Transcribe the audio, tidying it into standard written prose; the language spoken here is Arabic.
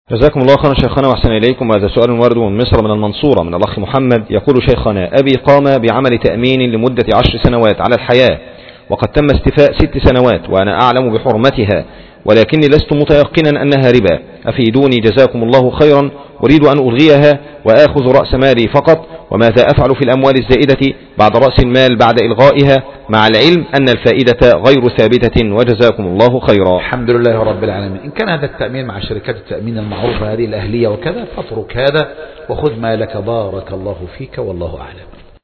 جزاكم الله خيرا شيخنا وأحسن إليكم. هذا سؤال وارد من مصر من المنصورة من الأخ محمد، يقول: شيخنا، أبي قام بعمل تأمين لمدة 10 سنوات على الحياة، وقد تم استيفاء 6 سنوات وأنا أعلم بحرمتها، ولكني لست متيقنا أنها ربا، أفيدوني جزاكم الله خيرا. أريد أن ألغيها وآخذ رأس مالي فقط، وماذا أفعل في الأموال الزائدة بعد رأس المال بعد إلغائها، مع العلم أن الفائدة غير ثابتة، وجزاكم الله خيرا. الحمد لله رب العالمين. إن كان هذا التأمين مع شركات التأمين المعروفة هذه الأهلية وكذا، فاترك هذا وخذ مالك، بارك الله فيك والله أعلم.